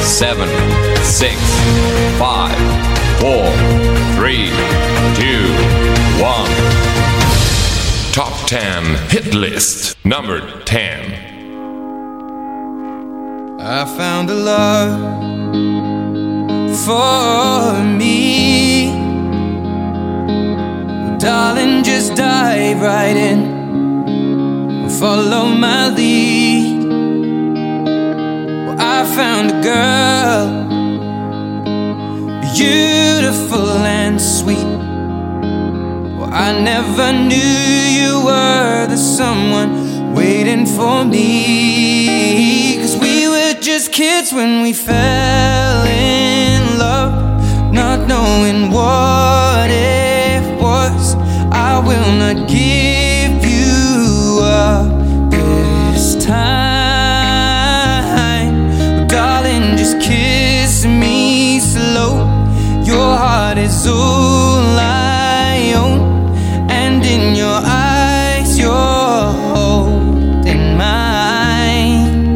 7, 6, 5, 4, 3, 2, 1. Top 10 hit list. Number 10. I found a love for me. Well, darling, just dive right in. Follow my lead. Well, I found a girl, beautiful and sweet. Well, I never knew you were the someone waiting for me. 'Cause we were just kids when we fell in love, not knowing what it was. I will not give you up this time. Well, darling, just kiss me slow. Your heart is all I own, and in your eyes you're holding mine.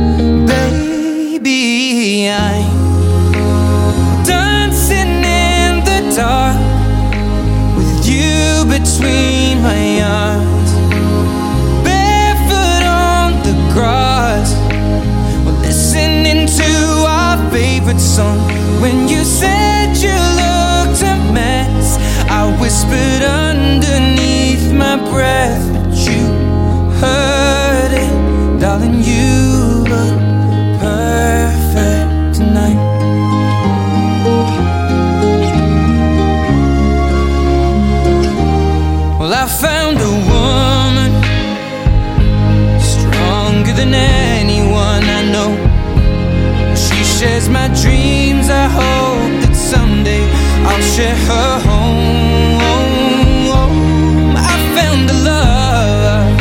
Baby, I'm dancing in the dark with you between my arms, barefoot on the grass. We're listening to our favorite song. When you said you looked a mess, I whispered underneath my breath, but you heard it. Darling, you look perfect tonight. Well, I found a woman stronger than anyone I know. She shares my dreams. I hope that someday I'll share her home. I found a love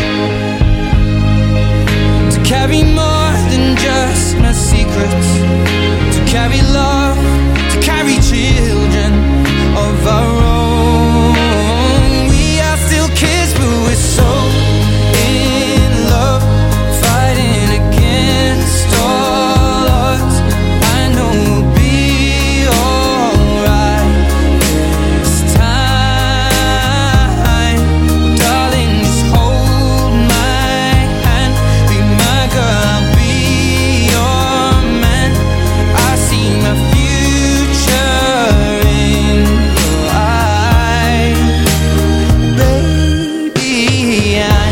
to carry more than just my secrets, to carry love, to carry children of our own. We are still kids, but we're so in love, fighting against all odds. I know we'll be alright this time. Darling, just hold my hand. Be my girl, I'll be your man. I see my future in your eyes. Baby, I'm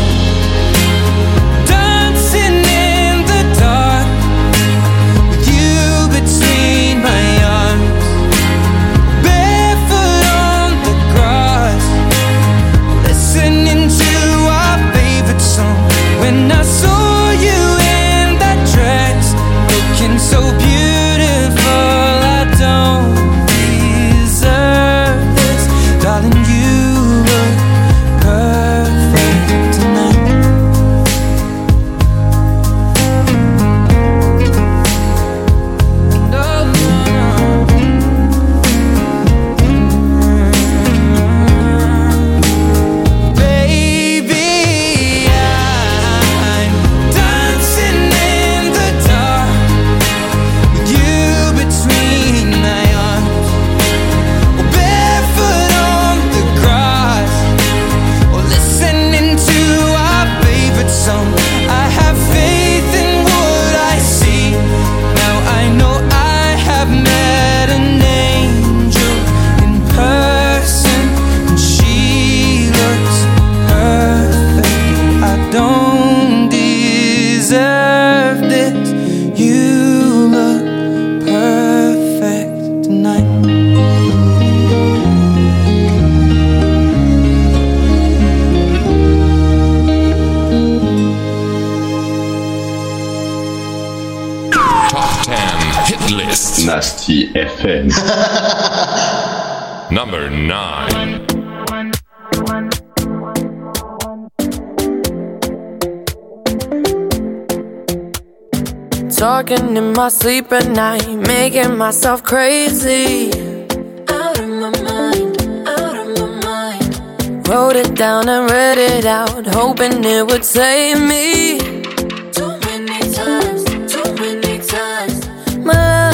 dancing in the dark with you between my arms, barefoot on the grass, listening to our favorite song. When I saw you in that dress, looking so beautiful, I don't deserve this. Darling, you look perfect tonight. No, no, baby, I'm dancing in the dark with you between my arms, barefoot on the grass, or listening to our favorite song. I have faith in what I see. Now I know I have met an angel in person, and she looks perfect. I don't deserve this. You look perfect tonight. Top 10 hit list. Nasty FM. Number 9. Talking in my sleep at night, making myself crazy. Out of my mind, out of my mind. Wrote it down and read it out, hoping it would save me. Too many times, my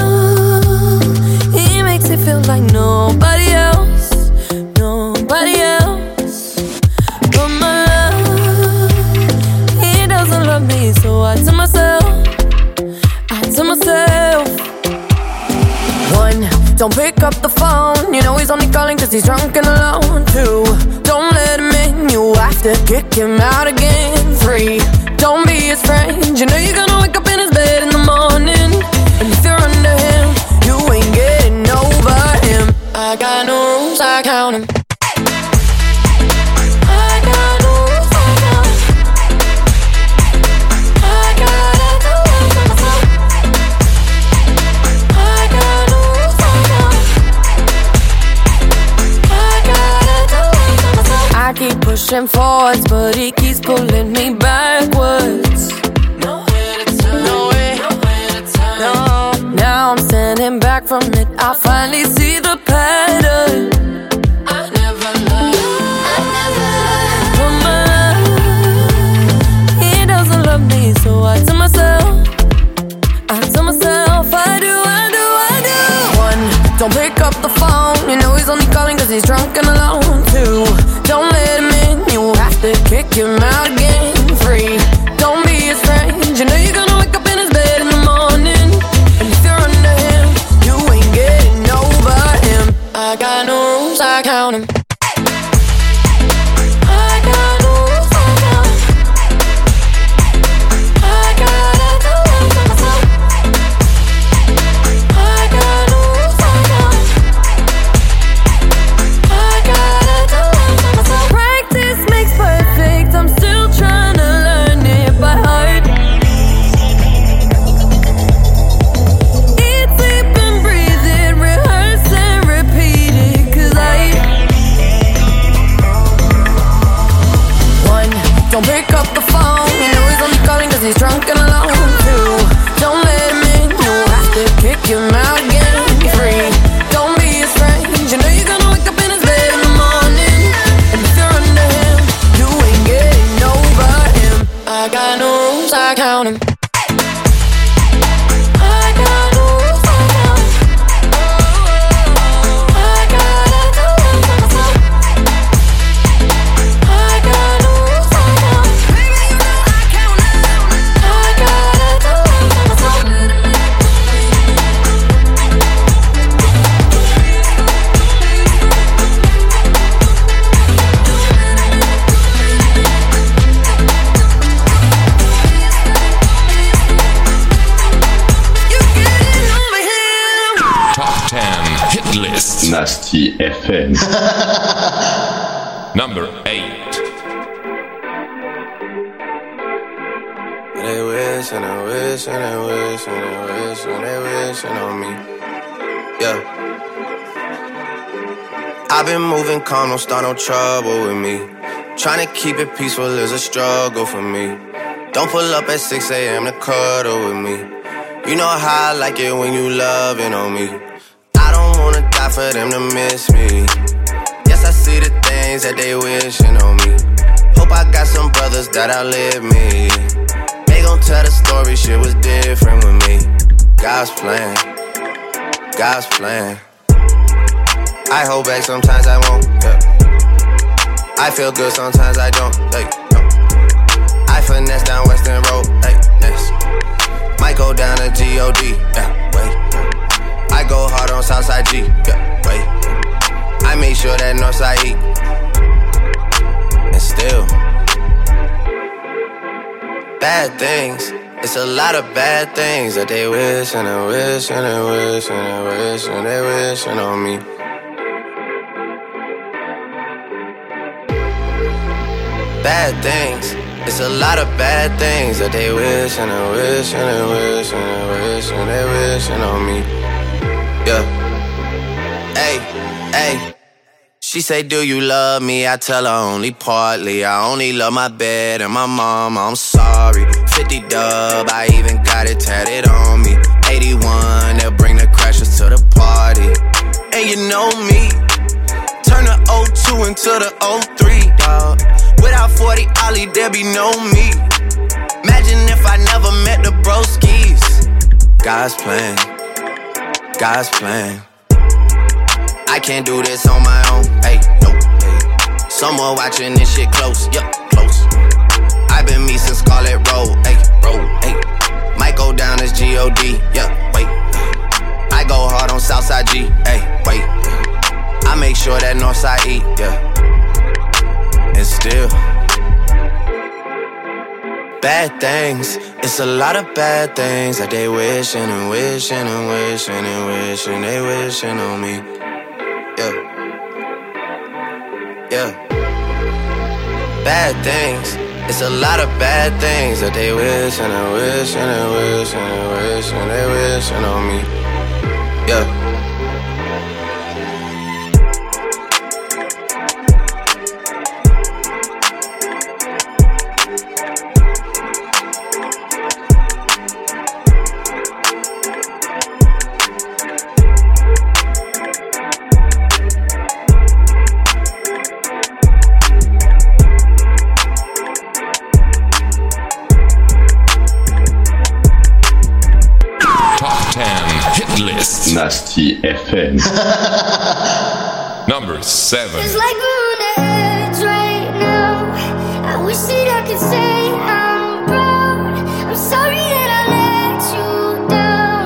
don't pick up the phone. You know he's only calling cause he's drunk and alone. 2, don't let him in, you have to kick him out again. 3, don't be his friend. You know you're gonna wake up in his bed in the morning. And if you're under him, you ain't getting over him. I got no rules, I count him. I keep pushing forwards, but he keeps pulling me backwards. Nowhere to turn, nowhere to turn. No. Now I'm standing back from it, I finally see the pattern. I never loved he doesn't love me, so I tell myself, I do. 1, don't pick up the phone. You know he's only calling cause he's drunk and alone. 2, don't let him in, you have to kick him out again. 3, don't be his friend. You know you're gonna wake up in his bed in the morning. And if you're under him, you ain't getting over him. I got no rules, I count him. Don't pick up the phone. You know he's only calling cause he's drunk and alone. 2, don't let him in, you have to kick him out again. 3, don't be his friend. You know you're gonna wake up in his bed in the morning. And if you're under him, you ain't getting over him. I got no rules, I count him. Nasty FM. Number 8. They wish and they wish and they wish and they wish and they wishing on me. Yeah. I've been moving calm, don't start no trouble with me. Trying to keep it peaceful is a struggle for me. Don't pull up at 6 a.m. to cuddle with me. You know how I like it when you loving on me. Wanna die for them to miss me. Yes, I see the things that they wishing on me. Hope I got some brothers that outlive me. They gon' tell the story, shit was different with me. God's plan, God's plan. I hold back, sometimes I won't, yeah. I feel good, sometimes I don't, hey, no. I finesse down Western Road, hey, next. Might go down to G.O.D., yeah, wait. I go hard on Southside G, yeah, wait. I make sure that Northside eat. And still, bad things. It's a lot of bad things that they wish and they wish and they wish and they wish and they wishing on me. Bad things. It's a lot of bad things that they wish and they wish and they wish and they wish and they wishing on me. Yeah. Hey, hey. She say, do you love me? I tell her only partly. I only love my bed and my mama, I'm sorry. 50 dub, I even got it tatted on me. 81, they'll bring the crashers to the party. And you know me, turn the 02 into the 03, dawg. Without 40 Ollie, there be no me. Imagine if I never met the broskies. God's plan, God's plan. I can't do this on my own, hey, nope, hey. Someone watching this shit close, yup, close. I've been me since Scarlet Road, hey, road, hey. Might go down as G.O.D., yeah, wait. I go hard on Southside Northside G, hey, wait. I make sure that Northside eat, yeah. And still, bad things. It's a lot of bad things that they wishing and wishing and wishing and wishing they wishing on me. Yeah, yeah. Bad things. It's a lot of bad things that they wishing and wishing and wishing and wishing they wishing on me. Yeah. Nasty FM. Number 7. It's like we're on the edge right now. I wish that I could say I'm proud. I'm sorry that I let you down.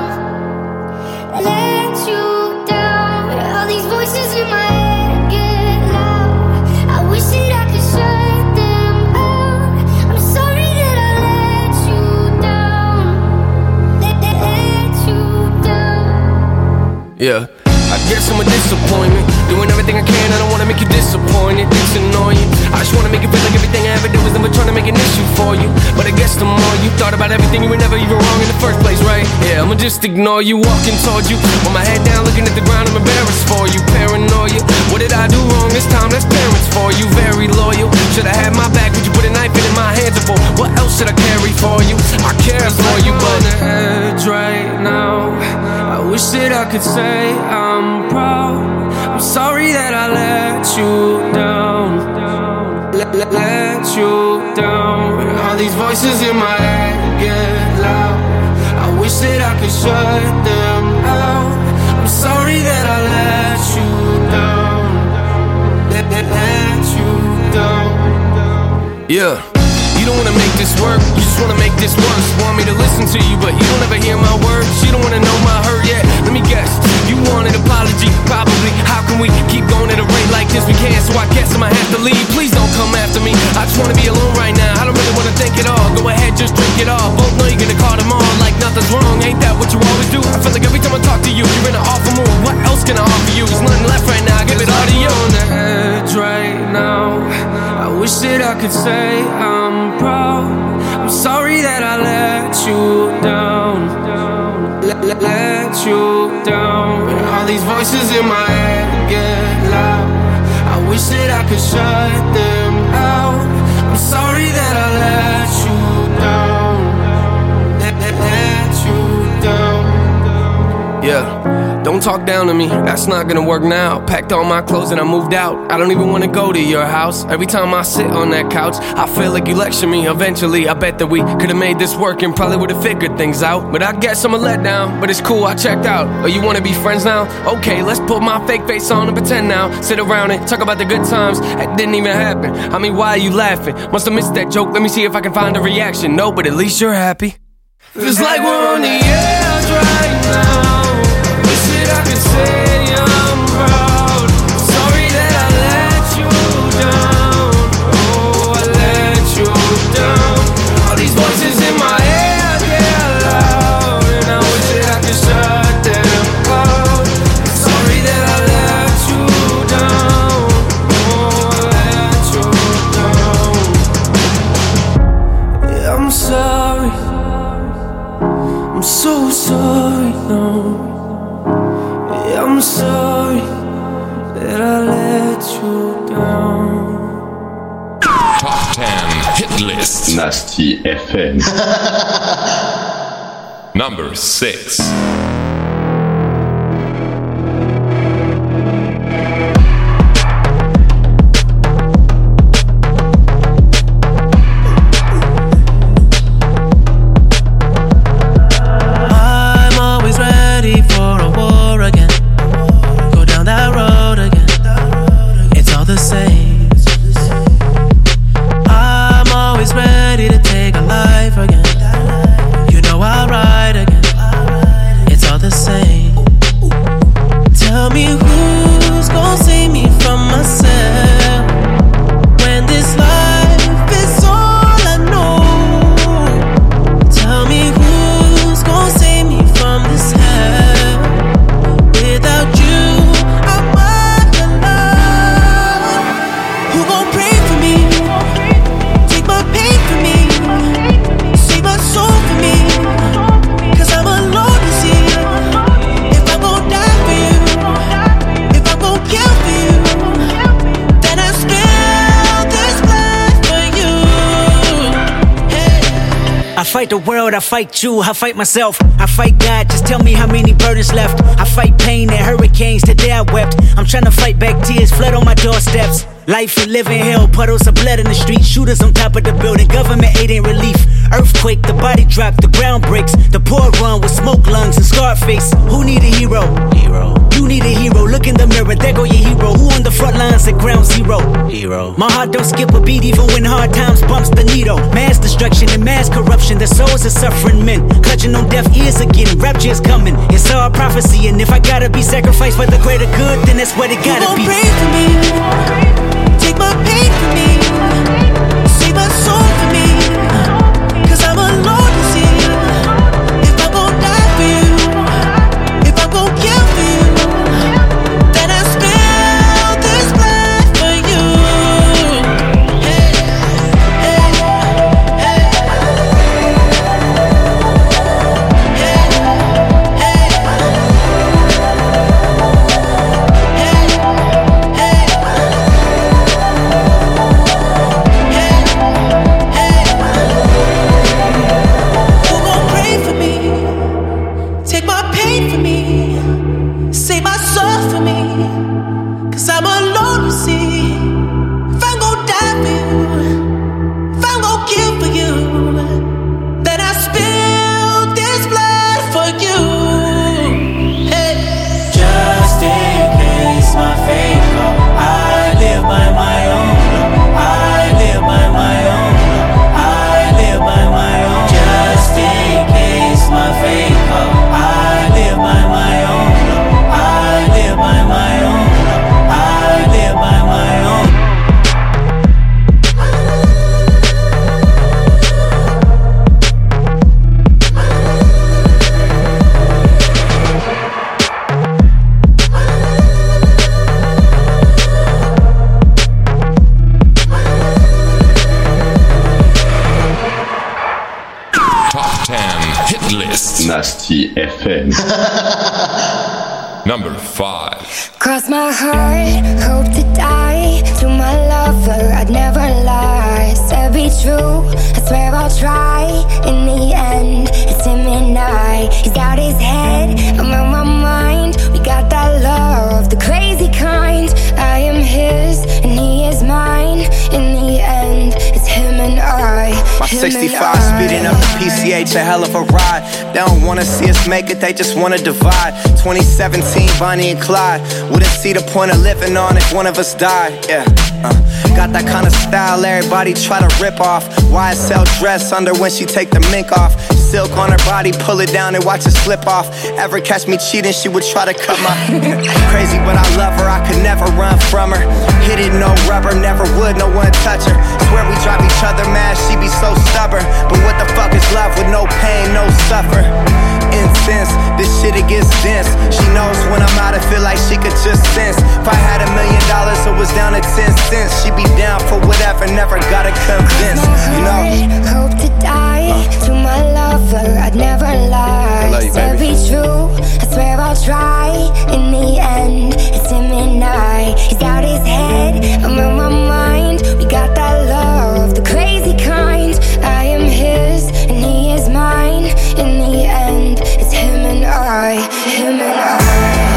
Let you down. All these voices in my head get loud. I wish that I could shut them out. I'm sorry that I let you down. Let you down. Yeah, I guess I'm a disappointment. Doing everything I can, I don't wanna make you disappointed. It's annoying. I just wanna make it feel like everything I ever did was never trying to make an issue for you. But I guess the more you thought about everything, you were never even wrong in the first place, right? Yeah, I'ma just ignore you, walking towards you with my head down, looking at the ground. I'm embarrassed for you, paranoia. What did I do wrong this time? That's parents for you, very loyal. Should I have my back? Would you put a knife in my hands? Or for what else should I carry for you? I care for you, but on the edge right now. I wish that I could say I'm proud. I'm sorry that I let you down. Let you down. All these voices in my head get loud. I wish that I could shut them out. I'm sorry that I let you down. Let you down. Yeah. You don't wanna make this work, you just wanna make this worse. Want me to listen to you, but you don't ever hear my words. You don't wanna know my hurt yet. Let me guess, you want an apology, probably. How can we keep going at a rate like this? We can't, so I guess I'ma have to leave. Please don't come after me, I just wanna be alone right now. I don't really wanna think it all, go ahead, just drink it all. Both know you're gonna call them on like nothing's wrong. Ain't that what you always do? I feel like every time I talk to you, you're in an awful mood. What else can I offer you? There's nothing left right now, I give it all to you. On the edge right now, I wish that I could say I'm proud. I'm sorry that I let you down. Let you down. All these voices in my head get loud. I wish that I could shut them out. I'm sorry that I let you down. Let you down. Yeah. Don't talk down to me, that's not gonna work now. Packed all my clothes and I moved out. I don't even wanna go to your house. Every time I sit on that couch, I feel like you lecture me. Eventually, I bet that we could've made this work and probably would've figured things out. But I guess I'm a letdown, but it's cool, I checked out. Oh, you wanna be friends now? Okay, let's put my fake face on and pretend now. Sit around and talk about the good times that didn't even happen. I mean, why are you laughing? Must have missed that joke, let me see if I can find a reaction. No, but at least you're happy. Feels like we're on the edge right now. I could say I'm proud. Sorry that I let you down. Oh, I let you down. All these voices in my head get loud, and I wish that I could shut them out. Sorry that I let you down. Oh, I let you down. Yeah, I'm sorry. I'm so sorry, no. I'm sorry that I let you down. Top 10 hit list. Nasty FM. Number 6. Take a life again. You know I'll ride again. It's all the fight the world, I fight you, I fight myself, I fight God, just tell me how many burdens left. I fight pain and hurricanes, today I wept. I'm trying to fight back tears, flood on my doorsteps. Life and living hell, puddles of blood in the street, shooters on top of the building, government aid ain't relief. Earthquake, the body drop, the ground breaks, the poor run with smoke lungs and scarred face. Who need a hero? You need a hero, look in the mirror, there go your hero. Who on the front lines at ground zero? My heart don't skip a beat even when hard times bumps the needle. Mass destruction and mass corruption, the souls of suffering men, clutching on deaf ears again, rapture is coming. It's all prophecy, and if I gotta be sacrificed for the greater good, then that's what it gotta be. Pray for me, take my pain for me, save my soul for me, 'cause I'm alone to see. If I'm gon' die for you, if I'm gon' kill for you, then I spill this blood for you. Hey, hey, hey. Nasty FM. Number 5. Cross my heart, hope to die. To my lover, I'd never lie. Said be true, I swear I'll try. In the end, it's him and I. He's out his head, I'm on my mind. We got that love, the crazy kind. I am his, and he is mine. In the end, it's him and I. My 65 speeding up the PCH, a hell of a ride. They don't wanna see us make it, they just wanna divide. 2017, Bonnie and Clyde. Wouldn't see the point of living on if one of us died. Yeah, got that kind of style everybody try to rip off. YSL dress under when she take the mink off. Silk on her body, pull it down and watch it slip off. Ever catch me cheating, she would try to cut my crazy, but I love her, I could never run from her. Hit it, no rubber, never would, no one touch her. Swear we drive each other mad, she be so stubborn. But what the fuck is love with no pain, no suffer? Incense, this shit it gets dense. She knows when I'm out, I feel like she could just sense. If I had $1 million, it was down to 10 cents. She be down for whatever, never gotta convince, you know. Hope to die, to my lover, I'd never lie. I love you, baby. Be true, I swear I'll try. In the end, it's him and I. He's out his head, I'm on my mind. We got that love, the crazy kind. I am his, and he is mine. In the end, it's him and I, him and I.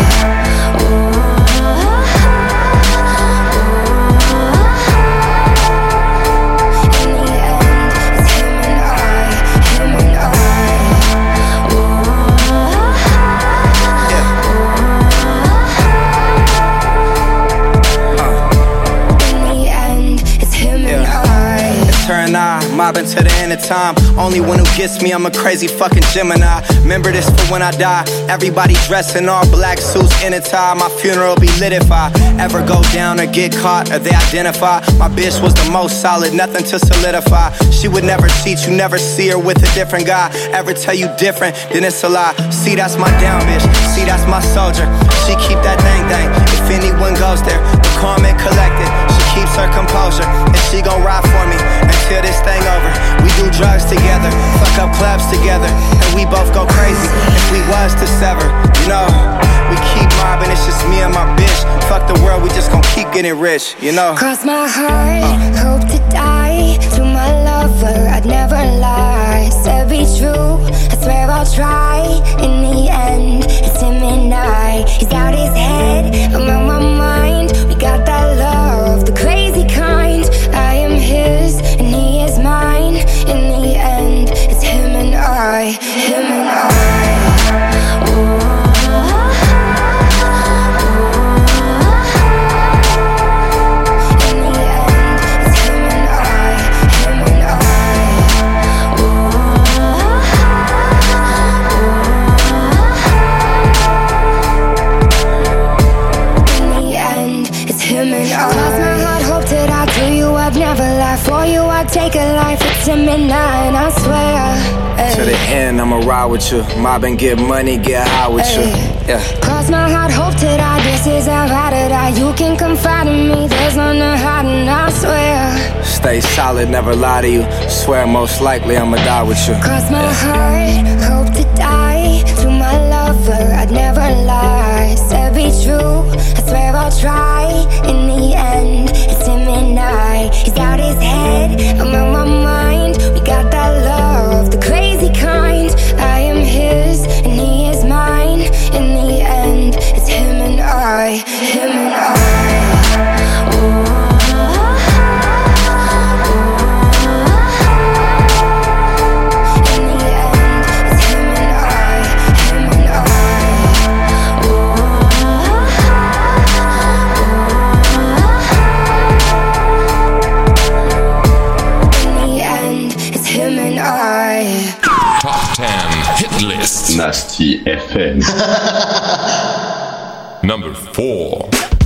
Mobbing to the end of time. Only one who gets me, I'm a crazy fucking Gemini. Remember this for when I die. Everybody dressed in all black suits in a tie. My funeral be lit if I ever go down or get caught or they identify. My bitch was the most solid, nothing to solidify. She would never cheat, you never see her with a different guy. Ever tell you different, then it's a lie. See, that's my down bitch, see, that's my soldier. She keep that thing. If anyone goes there, the calm and collected. She keeps her composure, and she gon' ride for me until this thing over. We do drugs together, fuck up clubs together, and we both go crazy if we was to sever. You know, we keep mobbing, it's just me and my bitch. Fuck the world, we just gon' keep getting rich, you know. Cross my heart, hope to die. To my lover, I'd never lie. Said be true. I swear I'll try. In the end, it's him and I. He's out his head, I'm on my mind. We got that love, the crazy kind. I am his and he is mine. In the end, it's him and I. Him and I. Take a life, it's him and I swear. To the end, I'ma ride with you. Mob and get money, get high with you. Yeah. Cross my heart, hope to die. This is how I die. You can confide in me. There's none to hide, and I swear. Stay solid, never lie to you. Swear most likely I'ma die with you. Cross my heart, hope to die. To my lover, I'd never lie. Said be true, I swear I'll try. In the end, it's him and I. He's out his head, I'm on my mind. We got that love, the crazy kind. I am his and he is mine. In the end, it's him and I. Him and I. Ooh. Top 10 hit list. Nasty FM. Number 4.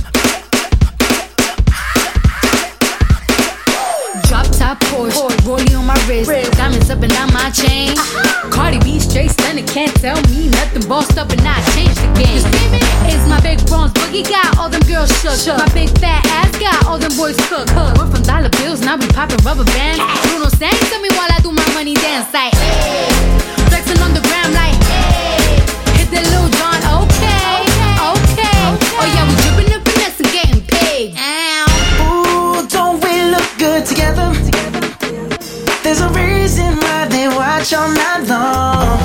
Drop top Porsche, rollie on my wrist, diamonds up and down my chain. Cardi B straight stunning, can't tell me nothing. Bossed up and I changed the game. You see me? It's my big bronze boogie, got all them girls shook. My big fat ass got all them boys cooked. We're from dollar bills, now we popping rubber bands. Bruno sang to me while I do my money dance like hey. Flexing on the gram like hey. Hit that Lil Jon, okay. Oh yeah, we dripping the finesse and getting paid. Ooh, don't we look good together? There's a reason why they watch all night long.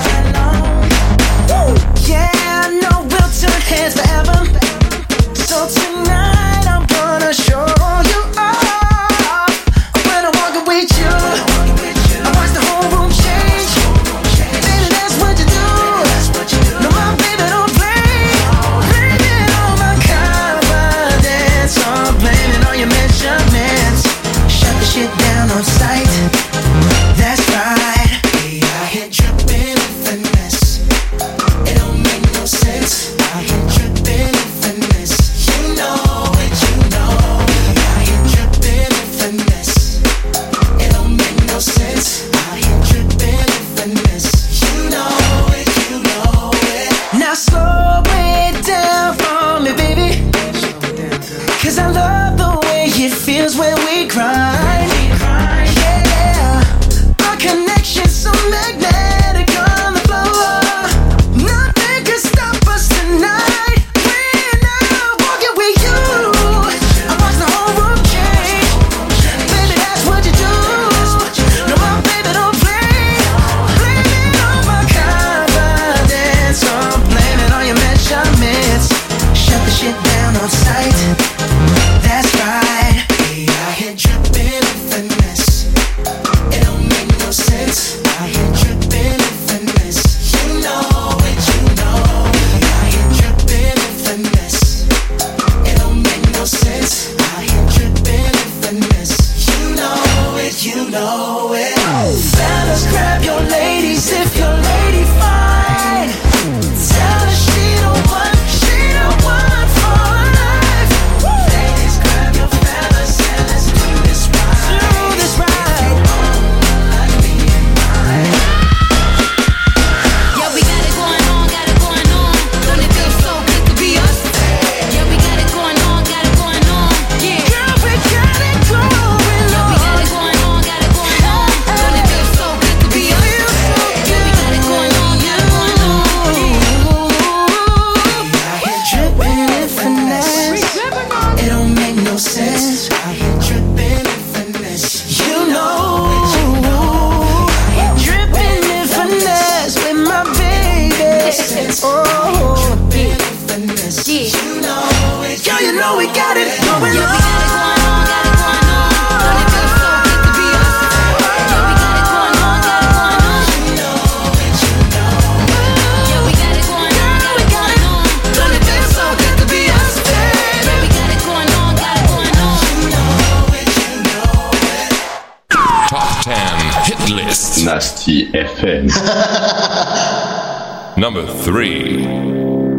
Yeah, I know we'll turn heads forever. So tonight I'm gonna show you off. When I walk with you, I watch the whole room change. Oh, yeah. Girl, you know we got it going on. Nasty FM. Number 3.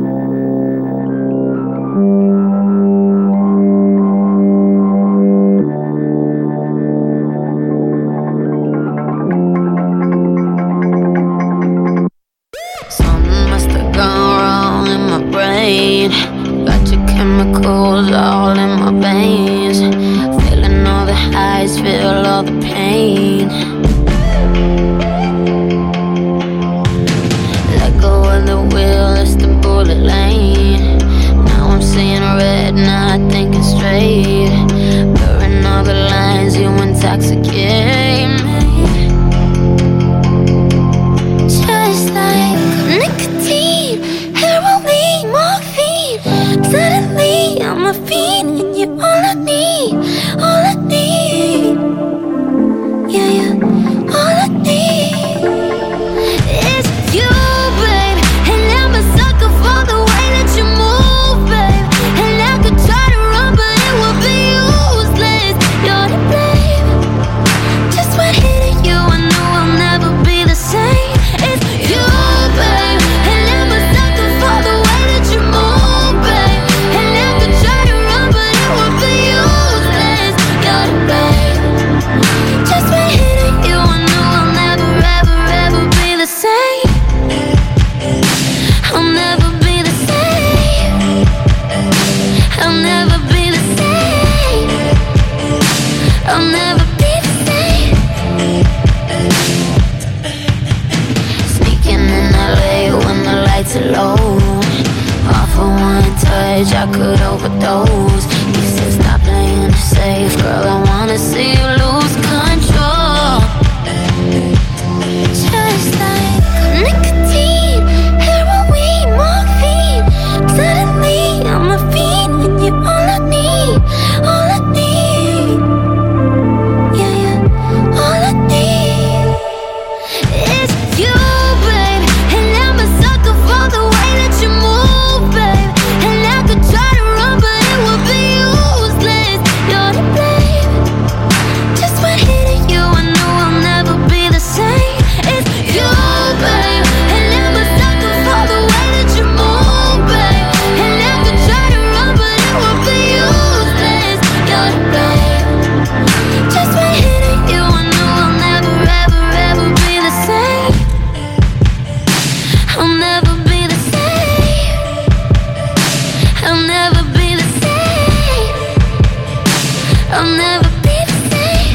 All in my veins, feeling all the highs, feel all the pain. Let go of the wheel, it's the bullet lane. Now I'm seeing red, not thinking straight. Blurring all the lines, you intoxicate me. Just like nicotine, heroin, morphine. Suddenly I'm a fiend and you're all I need, all I need. Yeah, yeah, all I need is you, babe. And I'm a sucker for the way that you move, babe. And I could try to run, but it would be useless. You're to blame. Just when hitting you, I know I'll never be the same. It's you, babe. And I'm a sucker for the way that you move, babe. And I could try to run, but it would be useless. You're to blame. Just when hitting you, I know I'll never, ever, ever be the same. I'll never be the same. I'll never be the same. I'll never be the same. Sneaking in LA when the lights are low. Off for one touch, I could overdose. You said stop playing it safe, girl, I wanna see you lose control. Just like nicotine, heroin, morphine. Suddenly I'm a fiend and you're all I need, all I need. Yeah, yeah, all I need is you, babe. And I'm a sucker for the way that you move, babe. And I could try to run, but it would be useless. You're to blame. Just when hitting you, I know I'll never be the same. It's you, babe. And I'm a sucker for the way that you move, babe. And I could try to run, but it would be useless. You're to blame. Just when hitting you, I know I'll never, ever, ever be the same. I'll never be the same. I'll never be the same. I'll never be the same.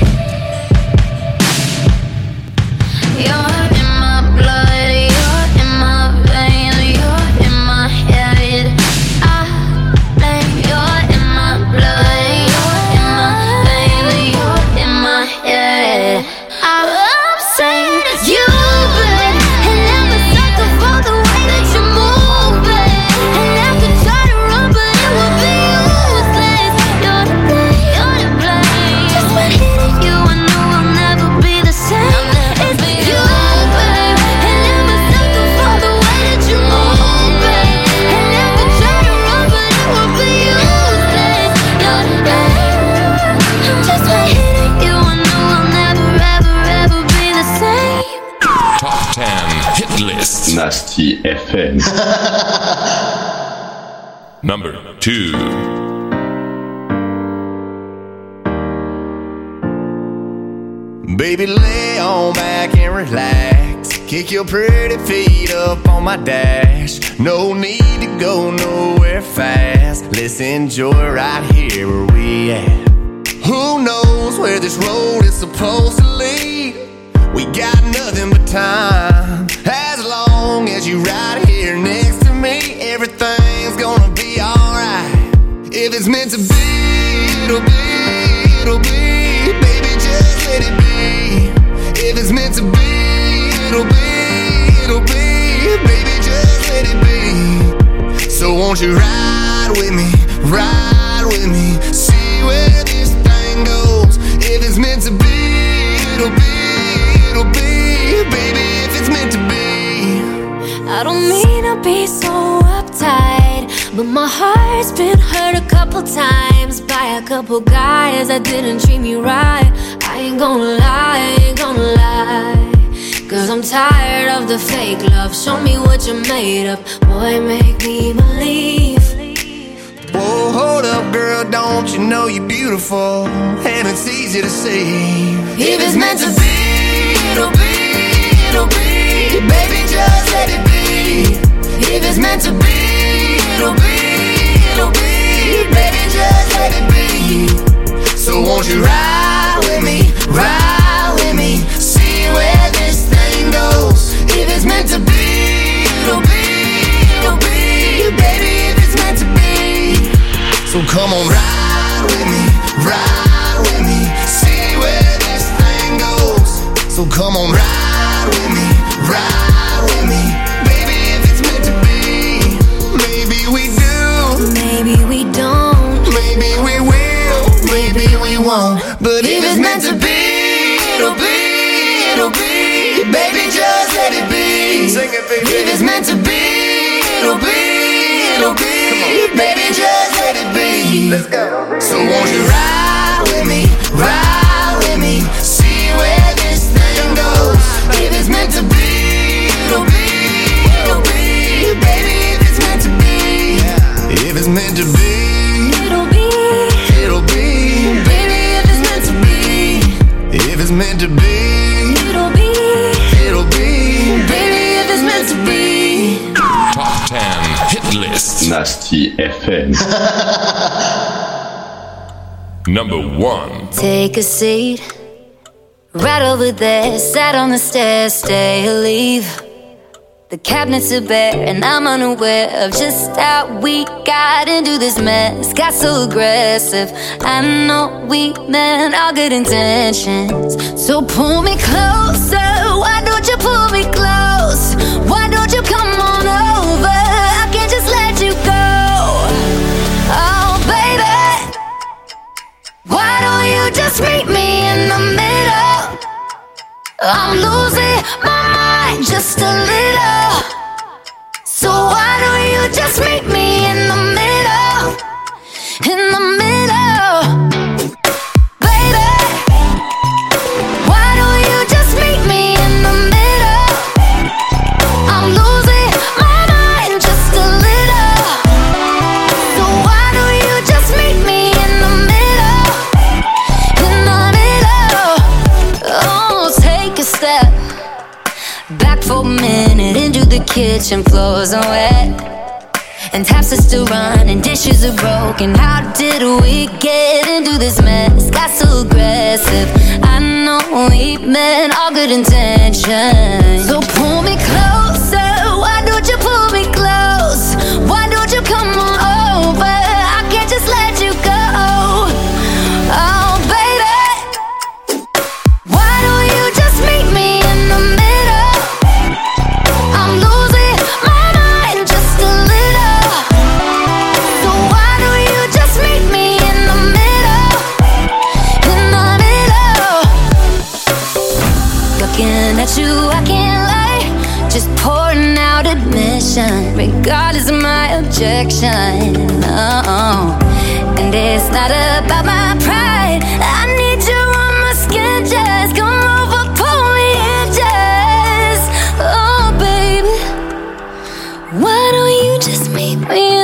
You're in my blood, you're in my veins, you're in my head. I blame you're in my blood, you're in my veins, you're in my head. I'm saying you, babe. And I'm a sucker for the way that you move, babe. And I could try to run, but it would be useless. You're to blame, you're to blame. Just when hitting you, I know I'll never be the same. It's you, babe. And I'm a sucker for the way that you move, babe. And I could try to run, but it would be useless. You're to blame. Just when hitting you, I know I'll never, ever, ever be the same. Top 10 hit list. Nasty FM. Number 2. Baby, lay on back and relax. Kick your pretty feet up on my dash. No need to go nowhere fast. Let's enjoy right here where we at. Who knows where this road is supposed to lead? We got nothing but time. As long as you right here next to me, everything's gonna be alright. If it's meant to be, it'll be, it'll be. Baby, just let it be. If it's meant to be, it'll be, it'll be. Baby, just let won't you ride with me, see where this thing goes. If it's meant to be, it'll be, baby, if it's meant to be. I don't mean to be so uptight, but my heart's been hurt a couple times by a couple guys that didn't treat me right. I ain't gonna lie, cause I'm tired of the fake love. Show me what you're made of, boy, make me believe. Whoa, hold up, girl, don't you know you're beautiful? And it's easy to see. If it's meant to be, it'll be, baby, just let it be. If it's meant to be, it'll be, baby, just let it be. So won't you ride with me, see where this thing goes. If it's meant to be, it'll be, baby, if it's meant to be. So come on, ride with me, see where this thing goes. So come on, ride with me, baby, if it's meant to be. Maybe we do, maybe we don't, maybe we will, maybe we won't. But if it's meant to be, it'll be, baby, just let it be. Sing it, baby. If it's meant to be, it'll be, baby, just let it be. Let's go. So won't you ride with me, see where this thing goes. If it's meant to be, it'll be, baby, if it's meant to be. If it's meant to be, it'll be, baby, if it's meant to be. If it's meant to be, it'll be, baby, if it's meant to be. Top 10 hit list. Nasty FM. Number 1. Take a seat, right over there, sat on the stairs, stay or leave. The cabinets are bare and I'm unaware of just how we got into this mess. Got so aggressive, I know we meant all good intentions. So pull me closer, why don't you pull me close? Why don't you come on over, I can't just let you go. Oh baby, why don't you just meet me in the middle? I'm losing my mind just a little. So why don't you just meet me in the middle? In the middle. Baby, why don't you just meet me in the middle? I'm losing my mind just a little. So why don't you just meet me in the middle? In the middle. Oh, take a step back for a minute into the kitchen, floors are wet and taps are still running, dishes are broken. How did we get into this mess? Got so aggressive, I know we meant all good intentions. So pull me closer, why don't you pull me close? Why don't you come on over, I can't just let you go. Oh baby, why don't you just meet me in the middle? I'm losing my mind just a little. So why don't you just meet me in the middle? In the middle. Looking at you, I can't lie, just pouring out admission, regardless of my objection. Oh, and it's not about my pride, I need you on my skin, just come over, pull me in, just. Oh baby, why don't you just meet me